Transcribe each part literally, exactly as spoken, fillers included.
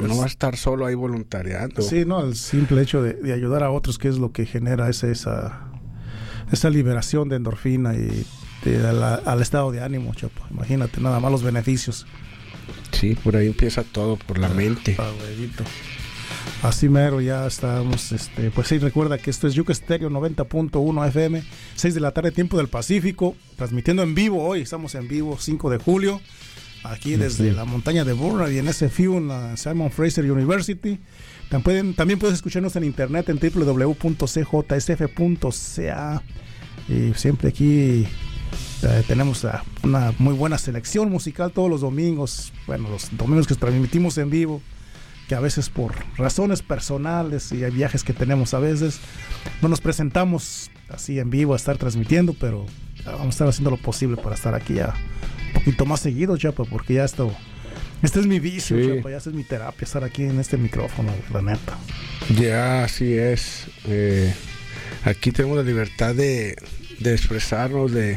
pues, no va a estar solo ahí voluntariando. Sí, no, el simple hecho de, de ayudar a otros, que es lo que genera esa esa, esa liberación de endorfina y de, de la, al estado de ánimo, Chapo. Imagínate, nada más los beneficios. Sí, por ahí empieza todo, por la mente. Ah, así mero, ya estamos, este, pues sí, recuerda que esto es Yuca Stereo noventa punto uno F M, seis de la tarde, tiempo del Pacífico, transmitiendo en vivo hoy, estamos en vivo, cinco de julio, aquí desde sí. la montaña de Burnaby, en S F U, en la Simon Fraser University. También, pueden, también puedes escucharnos en internet en doble u doble u doble u punto c j s f punto c a, y siempre aquí eh, tenemos uh, una muy buena selección musical todos los domingos, bueno, los domingos que transmitimos en vivo, que a veces por razones personales y hay viajes que tenemos a veces, no nos presentamos así en vivo a estar transmitiendo, pero vamos a estar haciendo lo posible para estar aquí ya un poquito más seguido, Chapa, porque ya esto, este es mi vicio, sí. Chapa, ya esta es mi terapia, estar aquí en este micrófono, la neta. Ya, así es. Eh, aquí tenemos la libertad de, de expresarnos, de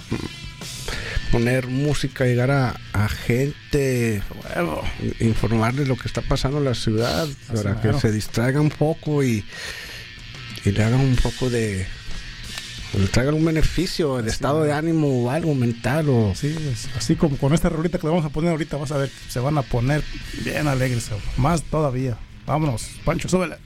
poner música, llegar a, a gente, bueno, informarles lo que está pasando en la ciudad, así para que se distraigan un poco y, y le hagan un poco de, le traigan un beneficio, el estado de ánimo o algo mental. O... Sí, así como con esta rolita que le vamos a poner ahorita, vas a ver, se van a poner bien alegres, más todavía. Vámonos, Pancho, súbele.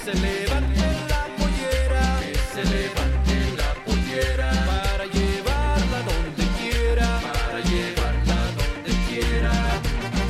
se levante la pollera, que se levante la pollera, para llevarla donde quiera, para llevarla donde quiera.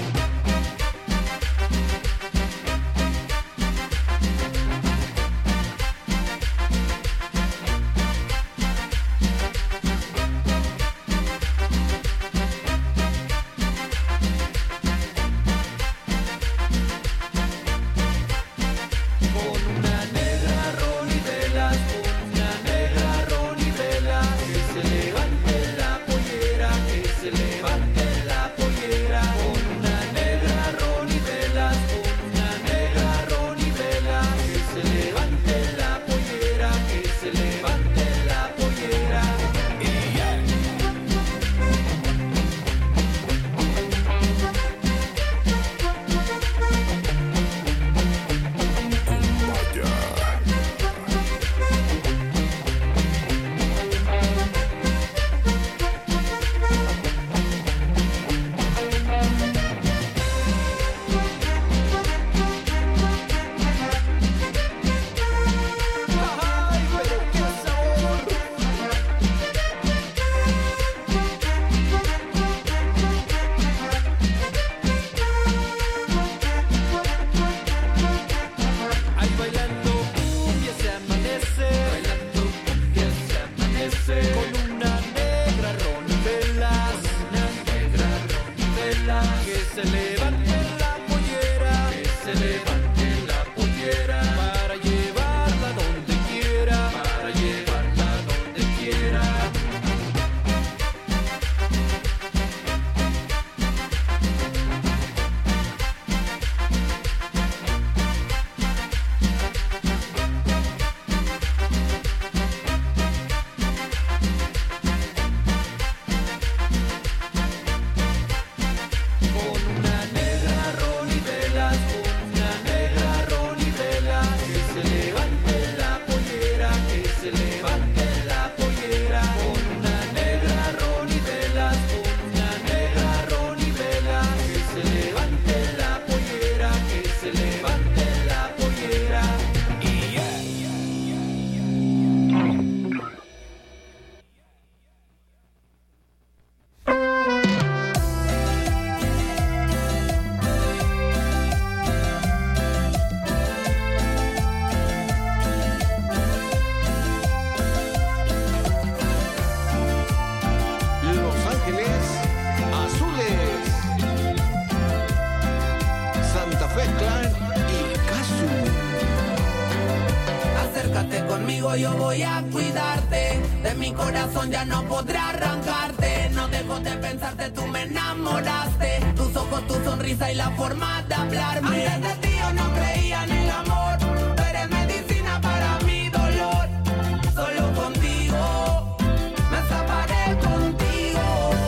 Yo voy a cuidarte, de mi corazón ya no podré arrancarte. No dejo de pensarte, tú me enamoraste. Tus ojos, tu sonrisa y la forma de hablarme. Antes de ti yo no creía en el amor. Tú eres medicina para mi dolor. Solo contigo me escaparé contigo.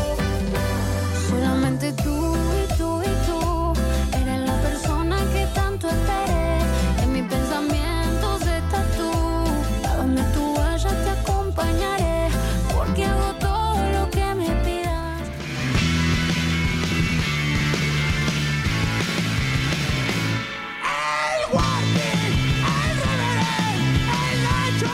Solamente tú y tú y tú eres la persona que tanto esperé. En mis pensamientos estás tú. Donde tú vayas te acompañaré, porque hago todo lo que me pidas. El Guardi, el Reverend, el Nacho,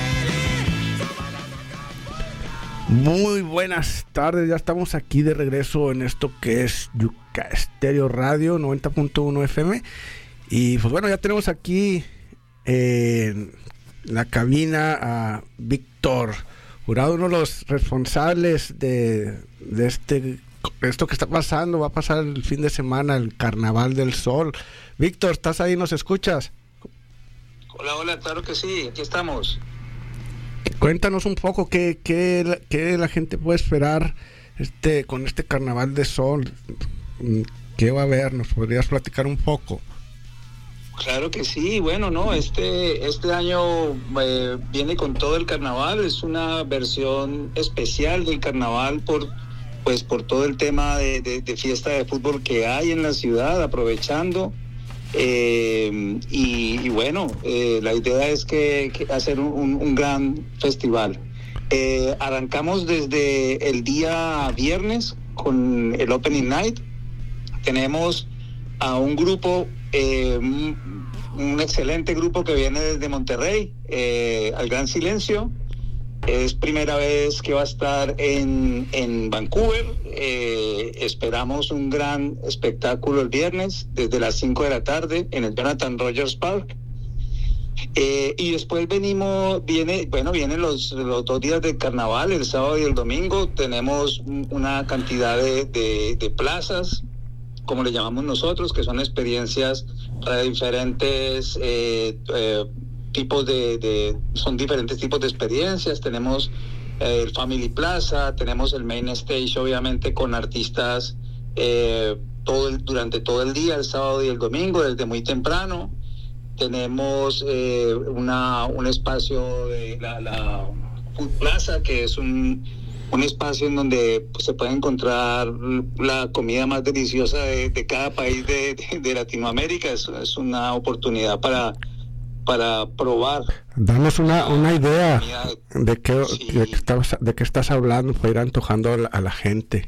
el Willy. Muy buenas tardes, ya estamos aquí de regreso en esto que es Yuca Estéreo Radio noventa punto uno F M. Y pues bueno, ya tenemos aquí en eh, la cabina a Víctor Jurado, uno de los responsables de, de este esto que está pasando. Va a pasar el fin de semana el Carnaval del Sol. Víctor, ¿estás ahí? ¿Nos escuchas? Hola, hola, claro que sí, aquí estamos. Cuéntanos un poco qué, qué, qué la gente puede esperar este con este Carnaval del Sol. ¿Qué va a haber? ¿Nos podrías platicar un poco? Claro que sí, bueno, no, este este año eh, viene con todo el carnaval, es una versión especial del carnaval por pues por todo el tema de, de, de fiesta de fútbol que hay en la ciudad, aprovechando eh, y, y bueno, eh, la idea es que, que hacer un, un gran festival. Eh, arrancamos desde el día viernes con el Opening Night. Tenemos a un grupo eh, un excelente grupo que viene desde Monterrey, eh, al Gran Silencio. Es primera vez que va a estar en, en Vancouver. Eh, esperamos un gran espectáculo el viernes desde las cinco de la tarde en el Jonathan Rogers Park. Eh, y después venimos, viene, bueno, vienen los, los dos días de carnaval, el sábado y el domingo. Tenemos una cantidad de, de, de plazas, como le llamamos nosotros, que son experiencias para diferentes eh, eh, tipos de, de, son diferentes tipos de experiencias. Tenemos eh, el Family Plaza, tenemos el Main Stage, obviamente, con artistas eh, todo el, durante todo el día, el sábado y el domingo, desde muy temprano. Tenemos eh, una, un espacio de la, la Food Plaza, que es un, un espacio en donde pues, se puede encontrar la comida más deliciosa de, de cada país de, de, de Latinoamérica. Es, es una oportunidad para, para probar. Danos una, una idea de qué, Sí. de, qué estás, de qué estás hablando para ir antojando a la, a la gente.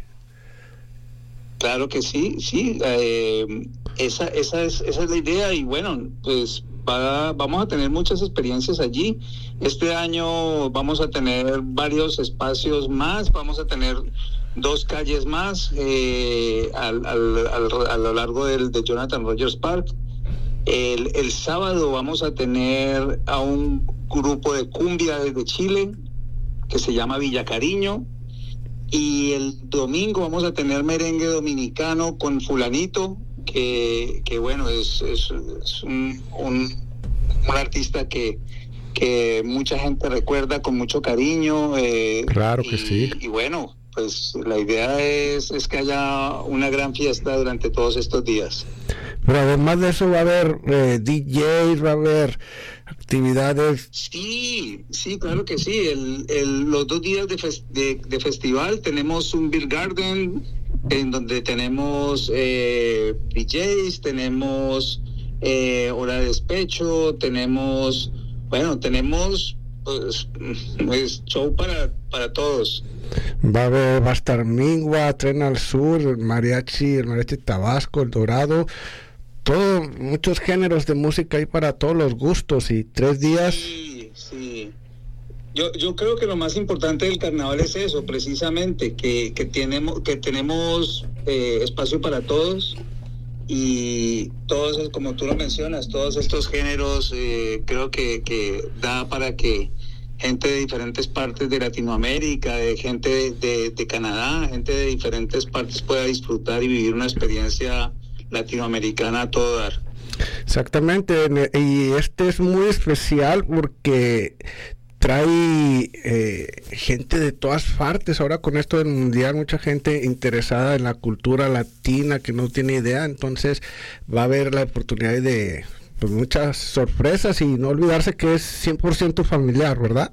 Claro que sí, sí, eh, esa, esa, es, esa es la idea y bueno, pues va, vamos a tener muchas experiencias allí. Este año vamos a tener varios espacios más, vamos a tener dos calles más eh, al, al, al, a lo largo del de Jonathan Rogers Park. El, el sábado vamos a tener a un grupo de cumbia desde Chile que se llama Villa Cariño. Y el domingo vamos a tener merengue dominicano con fulanito, que, que bueno, es, es, es un, un, un artista que, que mucha gente recuerda con mucho cariño. Eh, Claro que y, sí. Y bueno, pues la idea es, es que haya una gran fiesta durante todos estos días. Pero además de eso va a haber eh, D Js, va a haber actividades. Sí, sí, claro que sí. El, el, los dos días de, fes, de, de festival tenemos un beer garden en donde tenemos eh, D Js, tenemos eh, hora de despecho, tenemos, bueno, tenemos pues, pues show para, para todos. Va a haber, va a estar Mingua, Tren al Sur, el mariachi, el mariachi Tabasco, el Dorado. Todo, muchos géneros de música hay para todos los gustos y tres días. Sí, sí. Yo, yo creo que lo más importante del carnaval es eso, precisamente, que, que tenemos, que tenemos eh, espacio para todos y todos, como tú lo mencionas, todos estos géneros eh, creo que, que da para que gente de diferentes partes de Latinoamérica, de gente de, de, de Canadá, gente de diferentes partes pueda disfrutar y vivir una experiencia latinoamericana a todo dar. Exactamente, y este es muy especial porque trae eh, gente de todas partes. Ahora con esto del mundial, mucha gente interesada en la cultura latina que no tiene idea, entonces va a haber la oportunidad de pues, muchas sorpresas y no olvidarse que es cien por ciento familiar, ¿verdad?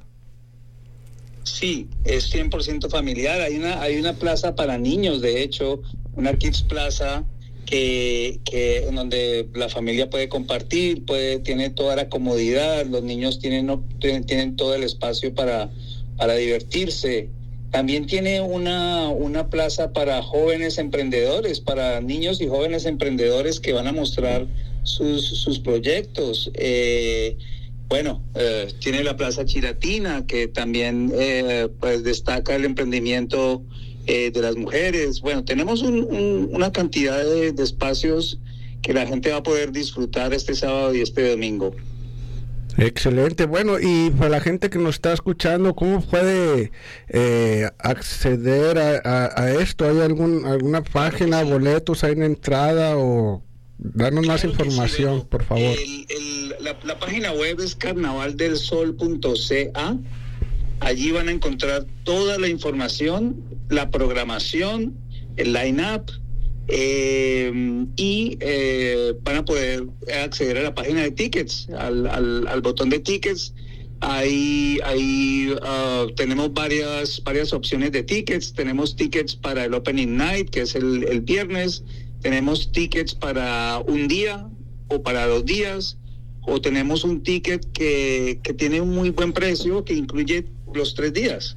Sí, es cien por ciento familiar. Hay una, hay una plaza para niños, de hecho, una Kids Plaza que, que en donde la familia puede compartir, puede, tiene toda la comodidad, los niños tienen, no, tienen, tienen todo el espacio para, para divertirse. También tiene una, una plaza para jóvenes emprendedores, para niños y jóvenes emprendedores que van a mostrar sus, sus proyectos. Eh, bueno, eh, tiene la Plaza Chiratina, que también eh, pues destaca el emprendimiento Eh, de las mujeres. Bueno, tenemos un, un, una cantidad de, de espacios que la gente va a poder disfrutar este sábado y este domingo. Excelente. Bueno, y para la gente que nos está escuchando, ¿cómo puede eh, acceder a, a, a esto? ¿Hay algún alguna página, sí. boletos, hay una entrada o danos más Claro información, sí, por favor? El, el, la, la página web es carnaval del sol punto c a. Allí van a encontrar toda la información, la programación, el line-up, eh, y eh, van a poder acceder a la página de tickets, al, al, al botón de tickets. Ahí, ahí uh, tenemos varias, varias opciones de tickets. Tenemos tickets para el Opening Night, que es el, el viernes. Tenemos tickets para un día o para dos días. O tenemos un ticket que, que tiene un muy buen precio, que incluye los tres días.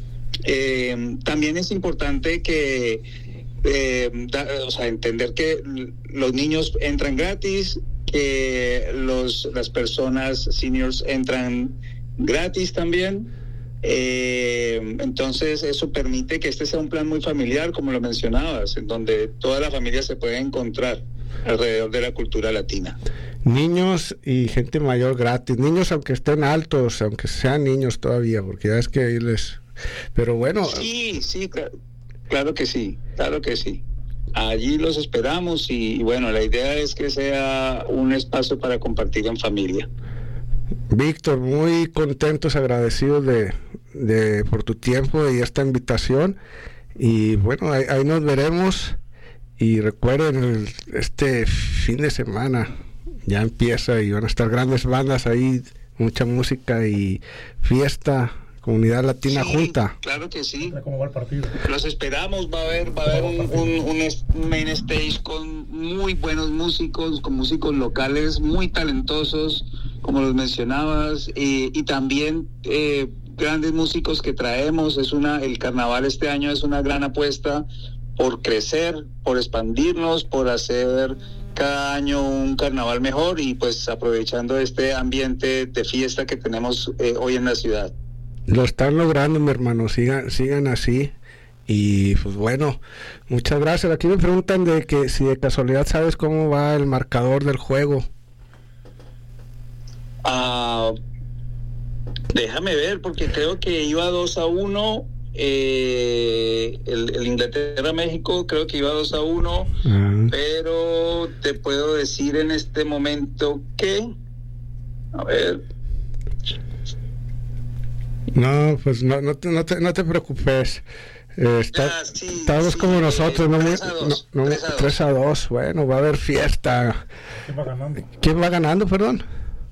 Eh, también es importante que eh, da, o sea, entender que los niños entran gratis, que los, las personas seniors entran gratis también. Eh, entonces eso permite que este sea un plan muy familiar, como lo mencionabas, en donde toda la familia se puede encontrar alrededor de la cultura latina. Niños y gente mayor gratis, niños aunque estén altos, aunque sean niños todavía, porque ya es que ahí les... Pero bueno... Sí, sí, claro, claro que sí, claro que sí. Allí los esperamos y, y bueno, la idea es que sea un espacio para compartir en familia. Víctor, muy contentos, agradecidos de, de por tu tiempo y esta invitación. Y bueno, ahí, ahí nos veremos. Y recuerden, el, este fin de semana ya empieza y van a estar grandes bandas ahí, mucha música y fiesta, comunidad latina sí, junta. Claro que sí. ¿Cómo va el partido? Los esperamos, va a haber, va a haber un, un, un main stage con muy buenos músicos, con músicos locales muy talentosos, como los mencionabas, y, y también eh, grandes músicos que traemos. Es una, el carnaval este año es una gran apuesta por crecer, por expandirnos, por hacer cada año un carnaval mejor y pues aprovechando este ambiente de fiesta que tenemos eh, hoy en la ciudad. Lo están logrando, mi hermano, sigan, sigan así. Y pues bueno, muchas gracias. Aquí me preguntan de que si de casualidad sabes cómo va el marcador del juego. Ah, déjame ver, porque creo que iba dos a uno. Eh, el, el Inglaterra-México creo que iba dos a uno, uh-huh. Pero te puedo decir en este momento que, a ver. No, pues no, no, te, no, te, no te preocupes. Eh, está, ah, sí, estamos sí, como nosotros, ¿no? tres a dos, no, no, tres a dos. tres a dos. Bueno, va a haber fiesta. ¿Quién va ganando? ¿Quién va ganando, perdón?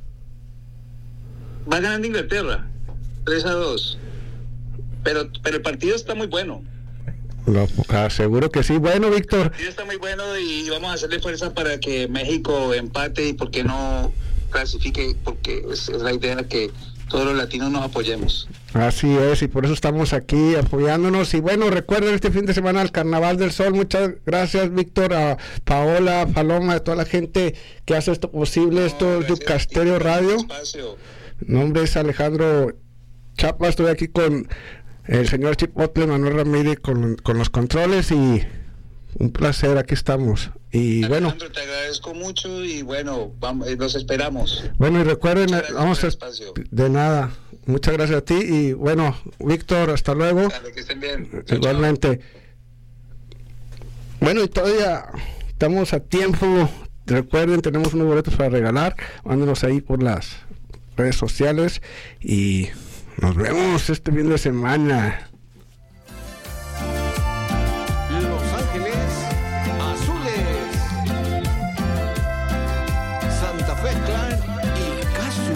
Va ganando Inglaterra, tres a dos. Pero, pero el partido está muy bueno. Lo aseguro que sí. Bueno, Víctor. El partido está muy bueno y vamos a hacerle fuerza para que México empate y porque no clasifique, porque es, es la idea que todos los latinos nos apoyemos. Así es, y por eso estamos aquí apoyándonos. Y bueno, recuerden este fin de semana el Carnaval del Sol. Muchas gracias, Víctor, a Paola, Paloma, a toda la gente que hace esto posible. No, esto es Yucca Stereo Radio. Mi nombre es Alejandro Chapa, estoy aquí con el señor Chipotle, Manuel Ramírez con, con los controles y un placer, aquí estamos. Y Alejandro, bueno, te agradezco mucho y bueno, vamos, los esperamos. Bueno, y recuerden, vamos a, de nada, muchas gracias a ti y bueno, Víctor, hasta luego. Dale, que estén bien. Igualmente. Chao. Bueno, y todavía estamos a tiempo. Recuerden, tenemos unos boletos para regalar. Mándenos ahí por las redes sociales y nos vemos este fin de semana. Los Ángeles Azules, Santa Fe Clan y Casu.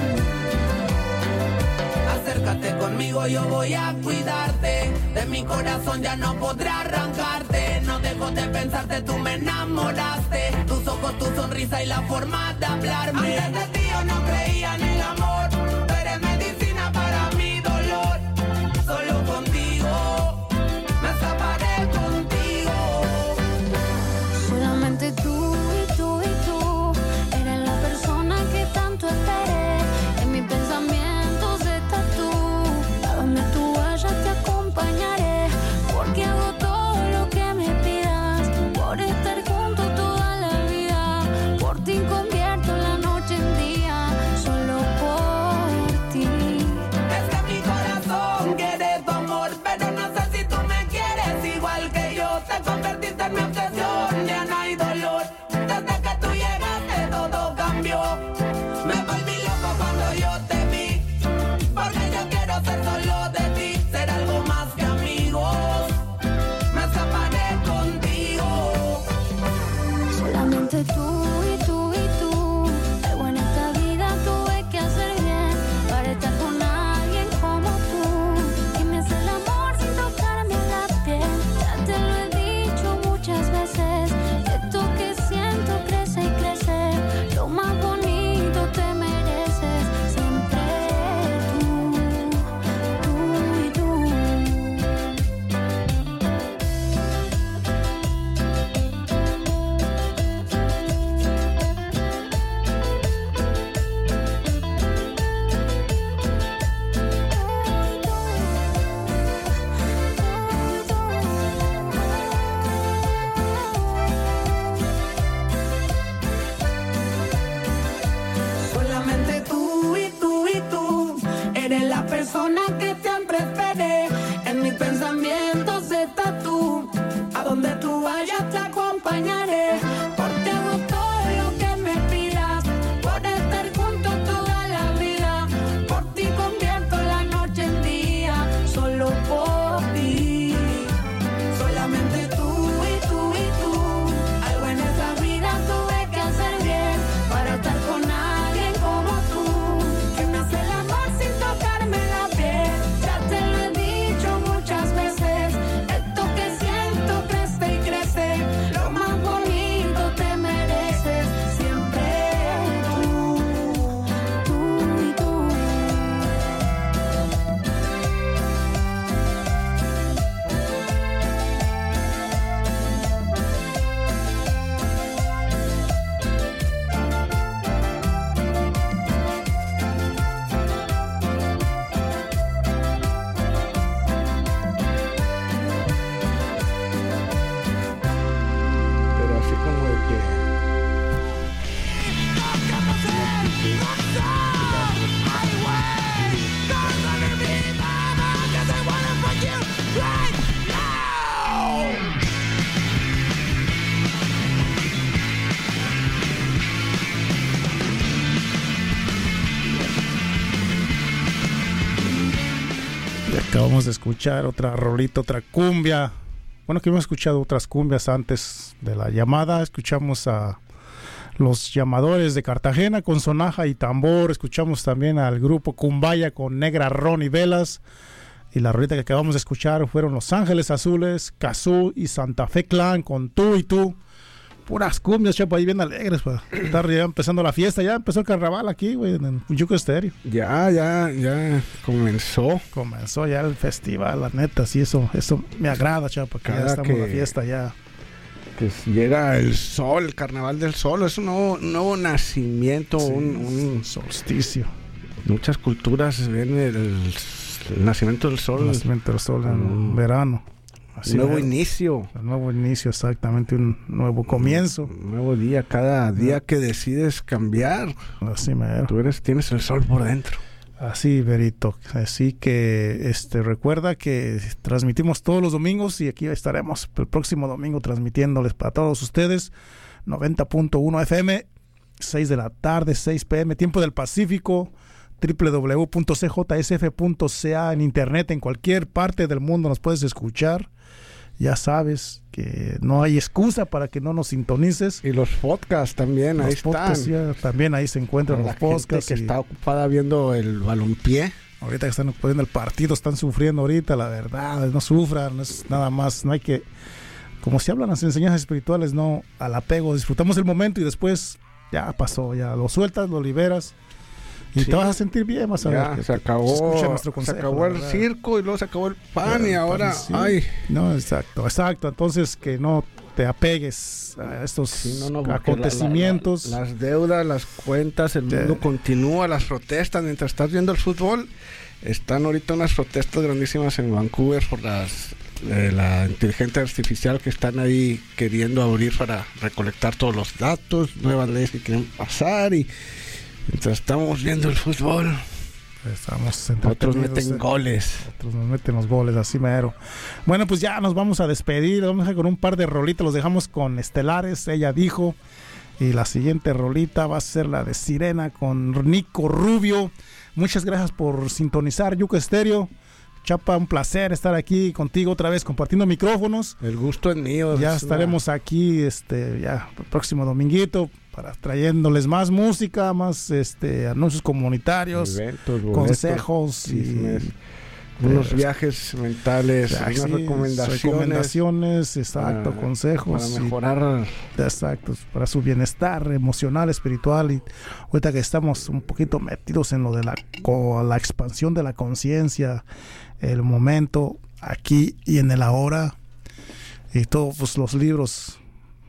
Acércate conmigo, yo voy a cuidarte. De mi corazón ya no podrá arrancarte. No dejo de pensarte, tú me enamoraste. Tus ojos, tu sonrisa y la forma de hablarme. Antes de ti yo no creía en el amor. Tú eres medicina para mi dolor. Solo contigo me escaparé contigo. Solamente tú y tú y tú eres la persona que tanto esperé. En mis pensamientos estás tú. A donde tú vayas te acompañaré. Porque hago todo lo que me pidas. Por estar junto toda la vida. Por ti convierto la noche en día. Solo por persona que siempre esperé. En mis pensamientos estás tú. A donde tú vayas te acompañaré. Por ti hago todo lo que me pidas. Por estar juntos toda la vida. Por ti convierto la noche en día. Solo por ti. Solamente tú y tú y tú. Algo en esta vida tuve que hacer bien para estar con alguien como tú, que me hace el amor sin tocarme la piel. Ya te lo he dicho muchas veces. Esto que siento crece y crece. Lo más bonito te mereces. Siempre tú, tú y tú. Pero así como de que Y acabamos de escuchar otra rolita, otra cumbia. Bueno, que hemos escuchado otras cumbias antes de la llamada. Escuchamos a los llamadores de Cartagena con sonaja y tambor. Escuchamos también al grupo Cumbaya con Negra, Ron y Velas. Y la rolita que acabamos de escuchar fueron Los Ángeles Azules, Cazú y Santa Fe Clan con Tú y Tú. Puras cumbias, chapa, ahí bien alegres para estar ya empezando la fiesta. Ya empezó el carnaval aquí, güey, en el Yuca Estéreo. ya, ya, ya comenzó. Comenzó ya el festival, la neta, sí, eso, eso me agrada, chapa, que ya Cada estamos en la que- fiesta ya. Que llega el sol, el carnaval del sol, es un nuevo, nuevo nacimiento, Sí, un, un- solsticio. muchas culturas ven el, el nacimiento del sol, El nacimiento del sol en Mm. verano. Así un nuevo mero. inicio, Un nuevo inicio, exactamente, un nuevo comienzo. un nuevo día, cada día que decides cambiar, Así mero. tú eres, tienes el sol por dentro. Así, Berito. Así que este recuerda que transmitimos todos los domingos y aquí estaremos el próximo domingo transmitiéndoles para todos ustedes. noventa punto uno F M, seis de la tarde, seis p m, tiempo del Pacífico. doble u doble u doble u punto c j s f punto c a en internet, en cualquier parte del mundo nos puedes escuchar. Ya sabes que no hay excusa para que no nos sintonices. Y los podcasts también, ahí Los podcasts están. ya también ahí se encuentran Para los la gente podcasts. que y está ocupada viendo el balompié. ahorita que están poniendo el partido, están sufriendo ahorita, la verdad, no sufran, no es nada más, no hay que, como se hablan las enseñanzas espirituales, no al apego, disfrutamos el momento y después ya pasó, ya lo sueltas, lo liberas y Sí. te vas a sentir bien, vas a Ya, ver que se te- acabó, escucha nuestro se consejo, acabó el la verdad. circo y luego se acabó el pan Ya, y ahora, sí. ay, No, exacto, exacto, entonces que no te apegues a estos sí, no, no, porque la- acontecimientos. la- la- las deudas, las cuentas, el Ya. mundo continúa, las protestas, mientras estás viendo el fútbol, están ahorita unas protestas grandísimas en Vancouver por las eh, la inteligencia artificial que están ahí queriendo abrir para recolectar todos los datos, nuevas leyes que quieren pasar y mientras estamos viendo el fútbol, Estamos otros entretenidos, meten eh. goles. Otros nos meten los goles, así mero. Bueno, pues ya nos vamos a despedir. Vamos a dejar con un par de rolitas. Los dejamos con Estelares, ella dijo. Y la siguiente rolita va a ser la de Sirena con Nico Rubio. Muchas gracias por sintonizar Yuca Estéreo. Chapa, un placer estar aquí contigo otra vez compartiendo micrófonos. El gusto es mío. Ya es estaremos aquí este ya el próximo dominguito para trayéndoles más música, más este anuncios una- comunitarios, eventos, boletos, consejos y chismes, unos viajes mentales, Ah, unas sí, recomendaciones, recomendaciones, exacto, para- consejos. para y- mejorar. exacto, para su bienestar emocional, espiritual. Y ahorita que estamos un poquito metidos en lo de la, co- la expansión de la conciencia, el momento, aquí y en el ahora, y todos pues, los libros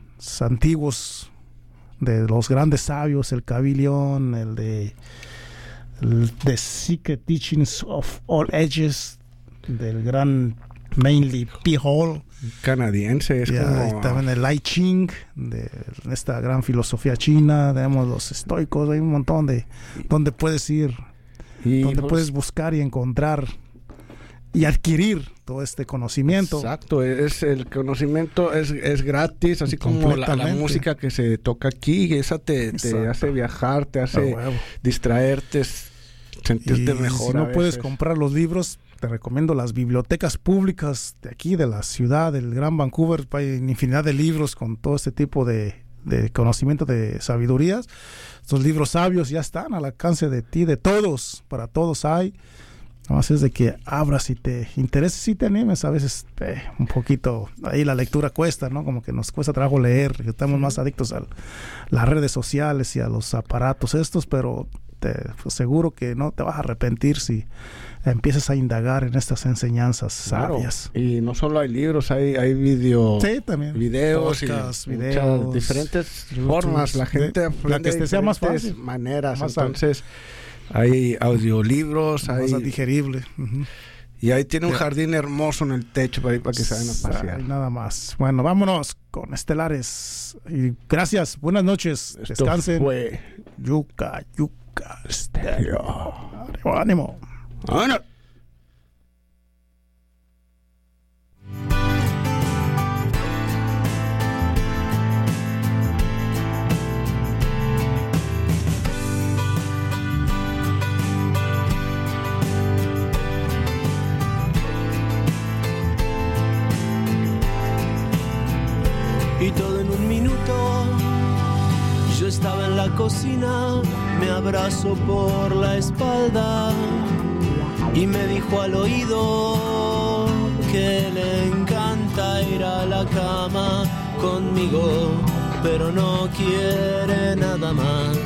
antiguos de los grandes sabios, el Cavilion, el de el The Secret Teachings of All Ages, del gran Mainly P. Hall. Canadiense, es Ya, como y también el I Ching, de esta gran filosofía china. Tenemos los estoicos, hay un montón de donde puedes ir. Y donde pues, puedes buscar y encontrar y adquirir todo este conocimiento. Exacto, es el conocimiento es, es gratis, así como la, la Completamente. música que se toca aquí, esa te, te Exacto. hace viajar, te A hace huevo. distraerte, sentirte Y mejor. si a no puedes veces. comprar los libros, te recomiendo las bibliotecas públicas de aquí, de la ciudad, del Gran Vancouver. Hay infinidad de libros con todo este tipo de, de conocimiento, de sabidurías. Estos libros sabios ya están al alcance de ti, de todos, para todos hay. No, es de que abras y te intereses y te animes. A veces eh, un poquito, ahí la lectura cuesta, ¿no? Como que nos cuesta trabajo leer, que estamos más adictos a las redes sociales y a los aparatos estos, pero te aseguro que no te vas a arrepentir si empiezas a indagar en estas enseñanzas Claro. sabias. Y no solo hay libros, hay, hay video, Sí, también. videos, Podcasts, y muchas videos, diferentes YouTube, formas. La gente de- aprende la que de te sea más diferentes fácil, maneras. más Entonces, hay audiolibros, Más hay, digerible. Ujú. y ahí tiene un Ya. jardín hermoso en el techo para ir para que se vayan a pasear. Ay, nada más. Bueno, vámonos con Estelares. Y gracias, buenas noches. Esto Descansen. fue Yuca, yuca, estéreo. Ánimo, ánimo. Vámonos. Y todo en un minuto. Yo estaba en la cocina, me abrazó por la espalda y me dijo al oído que le encanta ir a la cama conmigo, pero no quiere nada más.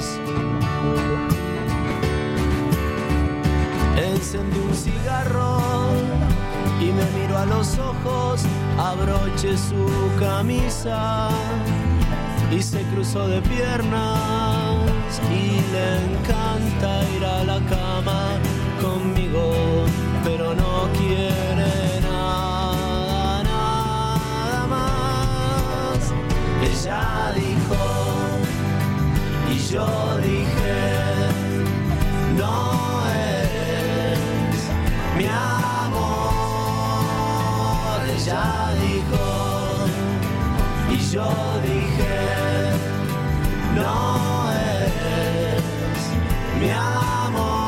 Encendí un cigarro y me miró a los ojos, abroché su camisa y se cruzó de piernas y le encanta ir a la cama conmigo, pero no quiere nada, nada más. Ella dijo y yo dije, no es mi amor. Ella dijo y yo dije, no es mi amor.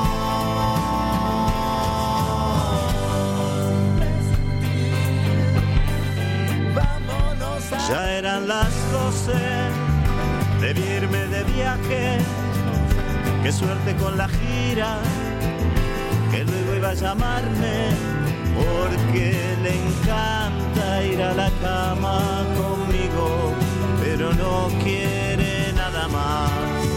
Vámonos a... Ya eran las doce, debí irme de viaje. Qué suerte con la gira, que luego iba a llamarme, porque le encanta ir a la cama conmigo, pero no quiere nada más.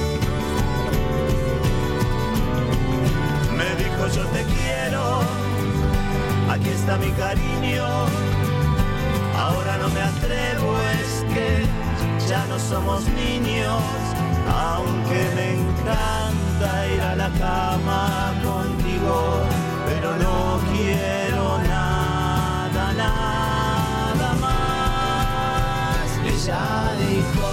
Me dijo yo te quiero, aquí está mi cariño, ahora no me atrevo, es que ya no somos niños, aunque me encanta ir a la cama contigo, pero no quiero nada, nada más. Ella dijo